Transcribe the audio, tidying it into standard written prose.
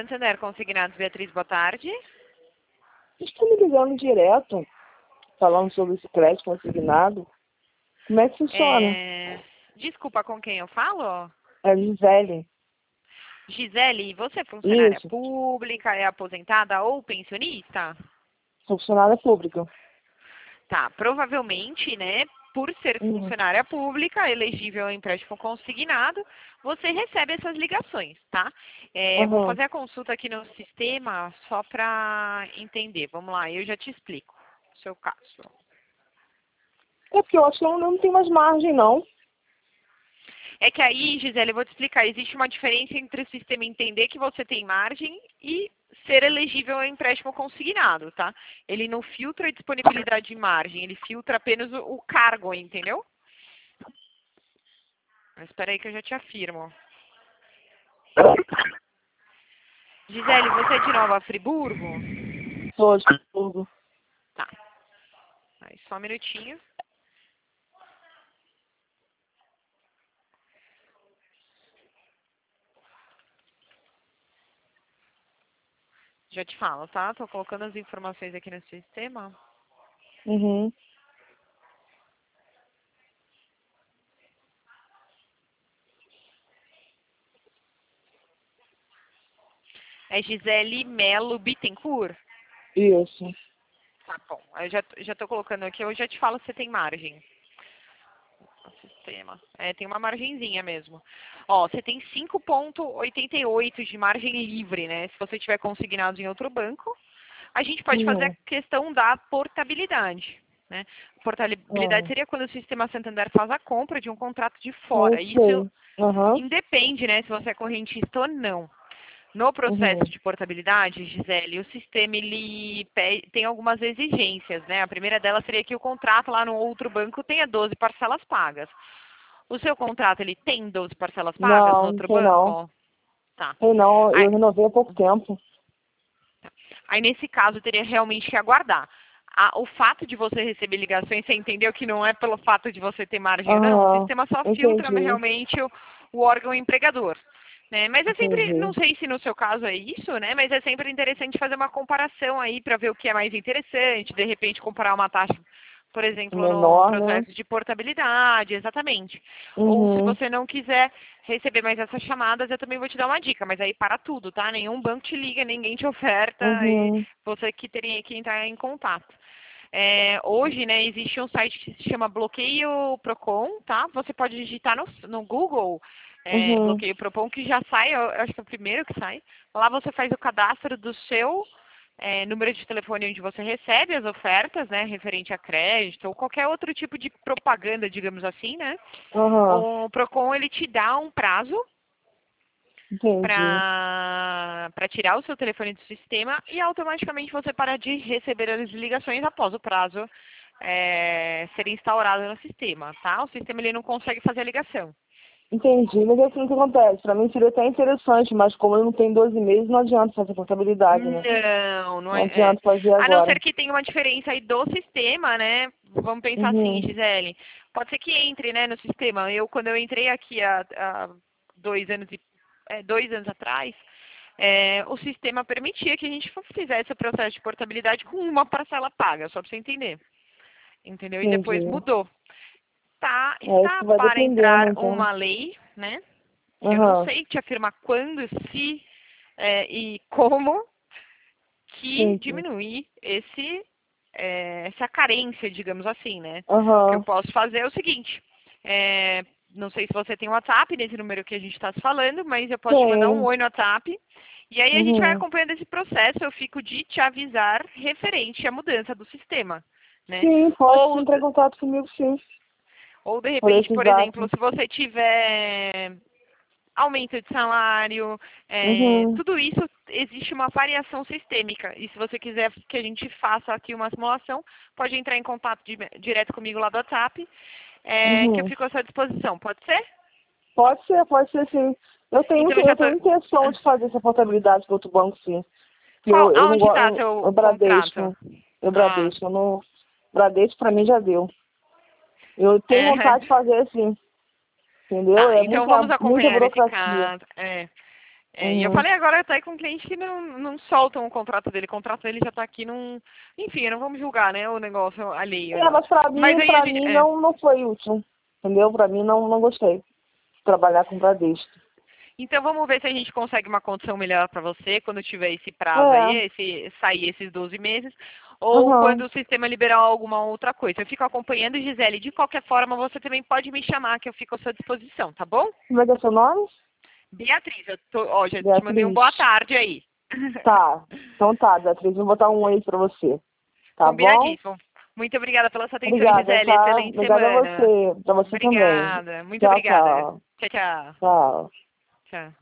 Santander Consignados, Beatriz, boa tarde. Estou me ligando direto, falando sobre esse crédito consignado. Como é que funciona? Desculpa, com quem eu falo? É Gisele. Gisele, você é funcionária Isso, pública, é aposentada ou pensionista? funcionária pública. Tá, provavelmente, né, por ser Uhum. funcionária pública, elegível ao empréstimo consignado, você recebe essas ligações, tá? Vou Aham. fazer a consulta aqui no sistema só para entender. Vamos lá, eu já te explico o seu caso. É porque eu acho que eu não tenho mais margem, não. É que aí, Gisele, eu vou te explicar, existe uma diferença entre o sistema entender que você tem margem e ser elegível ao empréstimo consignado, tá? Ele não filtra a disponibilidade de margem, ele filtra apenas o cargo, entendeu? Mas espera aí que eu já te afirmo. Gisele, você é de Nova Friburgo? Sou de tudo. Tá. Aí, só um minutinho. Já te falo, tá? Tô colocando as informações aqui no sistema. Uhum. É Gisele Melo Bittencourt? Isso. Tá bom. Aí eu já tô colocando aqui, eu já te falo se você tem margem. Sistema. Tem uma margenzinha mesmo. Ó, você tem 5,88 de margem livre, né? Se você tiver consignado em outro banco, a gente pode fazer a Uhum. questão da portabilidade, né? Portabilidade Aham. seria quando o Sistema Santander faz a compra de um contrato de Eu fora. Isso sei. Aham. independe, né, se você é correntista ou não. No processo Uhum. de portabilidade, Gisele, o sistema tem algumas exigências, né? A primeira delas seria que o contrato lá no outro banco tenha 12 parcelas pagas. O seu contrato, ele tem 12 parcelas pagas no Não, não outro sei não. banco? Tá. Sei não, Aí, eu renovei há pouco tempo. aí, nesse caso, teria realmente que aguardar. O fato de você receber ligações, você entendeu que não é pelo fato de você ter margem ou não? O Aham. sistema só filtra Entendi. realmente o órgão empregador. Né? Mas é sempre, não Entendi. sei se no seu caso é isso, né? Mas é sempre interessante fazer uma comparação aí para ver o que é mais interessante, de repente comparar uma taxa, por exemplo, no Menor, né? processo de portabilidade, exatamente. Ou se Uhum. você não quiser receber mais essas chamadas, eu também vou te dar uma dica, mas aí para tudo, tá? Nenhum banco te liga, ninguém te oferta, e Uhum. você que teria que entrar em contato. Hoje, né, existe um site que se chama Bloqueio Procon, tá? Você pode digitar no Google Uhum. Bloqueio Procon, que já sai, eu acho que é o primeiro que sai. Lá você faz o cadastro do seu número de telefone onde você recebe as ofertas, né, referente a crédito ou qualquer outro tipo de propaganda, digamos assim, né? Aham. O Procon, ele te dá um prazo Entendi. para tirar o seu telefone do sistema e automaticamente você para de receber as ligações após o prazo ser instaurado no sistema, tá? O sistema ele não consegue fazer a ligação. Entendi, mas é assim que acontece. Pra mim seria até interessante, mas como eu não tenho 12 meses, não adianta fazer contabilidade, né? Não, não Não é. adianta fazer A não agora. ser que tenha uma diferença aí do sistema, né? Vamos pensar assim, Uhum. Gisele. Pode ser que entre, né, no sistema. Quando eu entrei aqui há 2 anos 2 anos atrás, o sistema permitia que a gente fizesse o processo de portabilidade com uma parcela paga, só para você entender. Entendeu? E depois Entendi. mudou. Tá, É isso está que vai para dependendo, entrar então. uma lei, né? Que eu não Aham. sei te afirmar quando, se e como que Entendi. diminuir essa carência, digamos assim, né? O que eu Aham. posso fazer é o seguinte, não sei se você tem WhatsApp nesse número que a gente está se falando, mas eu posso te mandar um Tem. oi no WhatsApp, e aí a gente vai Uhum. acompanhando esse processo, eu fico de te avisar referente à mudança do sistema, né? Sim, pode sim Ou, entrar em contato comigo, sim. ou de Por repente, esse por zap. exemplo, se você tiver aumento de salário, Uhum. tudo isso existe uma variação sistêmica. E se você quiser que a gente faça aqui uma simulação, pode entrar em contato direto comigo lá do WhatsApp, que eu Uhum. fico à sua disposição. Pode ser? Pode ser sim. Então eu já Eu tô. tenho intenção de fazer essa portabilidade para outro banco, sim. Que eu não Aonde está gosto. seu Eu contrato? Bradesco. Eu Ah, Bradesco. Eu não, Bradesco pra mim já deu. Eu tenho é, vontade de fazer assim. Entendeu? tá. É Então vamos muita acompanhar esse burocracia. caso. E eu falei agora até com um cliente que não soltam o contrato dele. O contrato dele já está aqui num... Enfim, não vamos julgar, né, o negócio alheio. Mas pra mim não foi útil. Entendeu? Pra mim não gostei de trabalhar com Bradesco. Então vamos ver se a gente consegue uma condição melhor para você quando tiver esse prazo aí, sair esses 12 meses, ou quando o sistema liberar alguma outra coisa. Eu fico acompanhando, Gisele. De qualquer forma, você também pode me chamar, que eu fico à sua disposição, tá bom? Como é que é seu nome? Beatriz, já te mandei um boa tarde aí. Tá, então tá, Beatriz, vou botar um oi pra você. Tá Combinadíssimo. Muito obrigada pela sua atenção, Obrigada, Gisele. tá? Excelente Obrigada semana. a você, pra você também. Obrigada, muito Tchau, obrigada. tchau. Tchau, tchau. Tchau. Tchau.